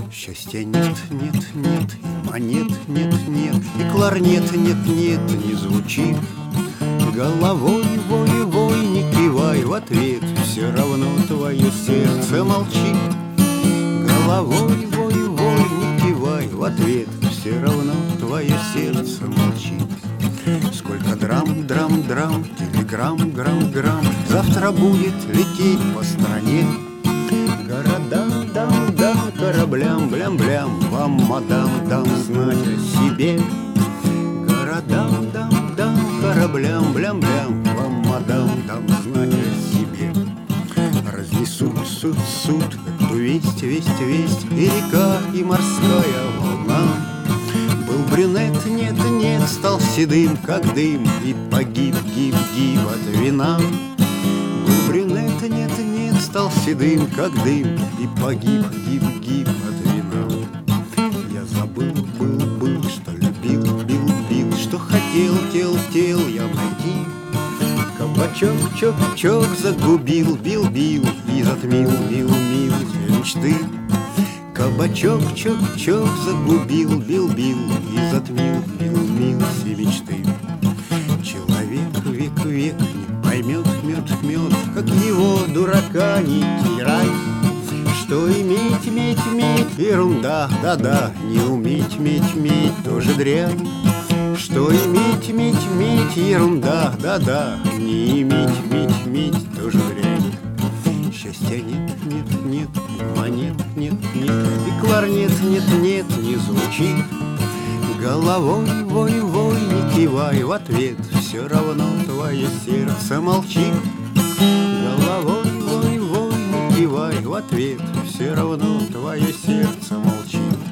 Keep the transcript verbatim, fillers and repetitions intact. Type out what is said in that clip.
Счастья нет, нет, нет, и монет нет, нет, и кларнет нет, нет, не звучит. Головой вой, вой, не кивай в ответ, все равно твое сердце молчит. Головой вой, вой, не кивай в ответ, все равно твое сердце молчит. Сколько драм, драм, драм, телеграмм, грамм, грамм завтра будет лететь по стране. Городам, дам, дам, кораблям, блям, блям, вам, мадам, дам знать о себе. Городам, дам, дам, кораблям, блям, блям, вам, мадам, дам знать о себе. Разнесут, суд, суд, эту весть, весть, весть, и река, и морская волна. Был брюнет, нет, нет, стал седым, как дым, и погиб, гиб, гиб от вина. Был брюнет, нет, нет, стал седым, как дым, и погиб, гиб, гиб от вина. Я забыл, был, был, что любил, бил, бил, что хотел, тел, тел я найти. Кабачок, чок, чок, загубил, бил, бил, и затмил, мил, мил, все мечты. Кабачок, чок, чок, загубил, бил, бил, и затмил, мил, мил, все мечты. Человек век, век не поймет, мед, мед, как его дурака не тирай. Что иметь, медь, медь, ерунда, да-да, не уметь, медь, медь, тоже дрянь. Что иметь, медь, медь, ерунда, да-да, не иметь, медь, медь, тоже дрянь. Счастья нет, нет, нет, и монет нет, нет, и кларнет нет, нет, не звучит. Головой вой, вой, не кивай в ответ, все равно твое сердце молчит. Головой вой, вой, не кивай в ответ, все равно твое сердце молчит.